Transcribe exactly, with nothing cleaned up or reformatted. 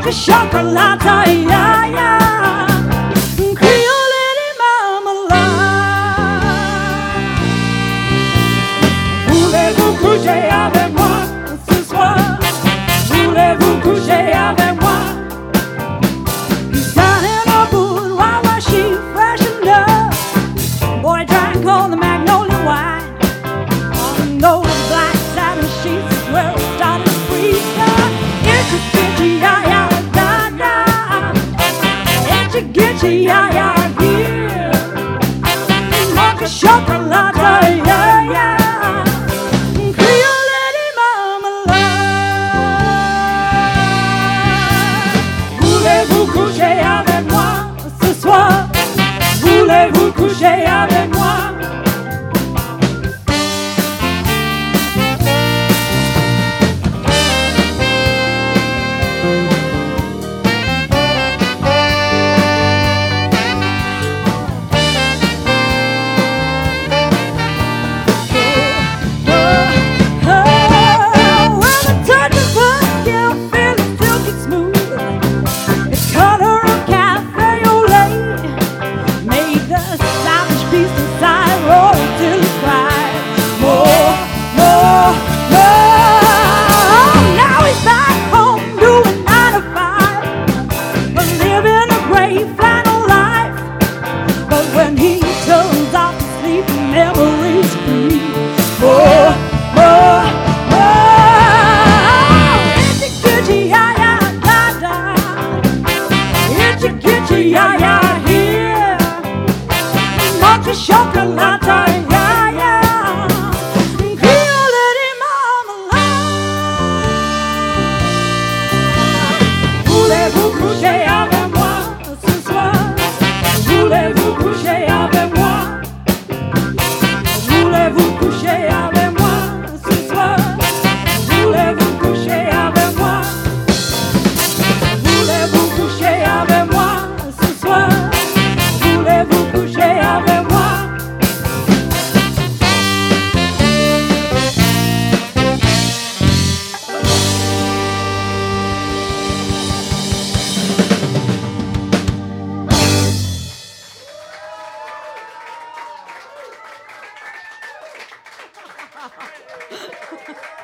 mocha chocolate, yeah, yeah. Creole et marmelade. Voulez-vous coucher avec moi ce soir? Voulez-vous coucher avec moi? He's down in her boudoir while she freshened up. Boy drank all the magnolia wine on those black satin sheets is where it started to freeze up. Itchy, itchy, yeah, yeah, da, da. Itchy, itchy, yeah, yeah, yeah. Mocha chocolate, yeah, yeah. Creole et marmelade. Voulez-vous coucher avec moi ce soir? Voulez-vous coucher avec moi? Yeah, yeah, here. Mocha chocolate, yeah, yeah. Creole et marmelade. Voulez-vous coucher avec moi ce soir? Voulez-vous coucher avec moi? Voulez-vous coucher avec moi ce soir? Voulez-vous coucher avec moi? Voulez-vous coucher avec moi? Voulez-vous coucher avec moi? Ha ha ha.